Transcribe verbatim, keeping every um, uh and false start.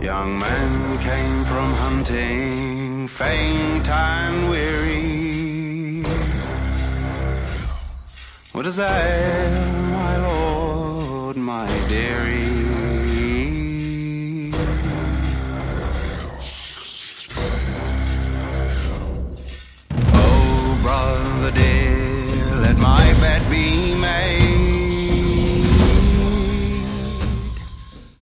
young men came from hunting, faint and weary. What is that, my lord, my dearie?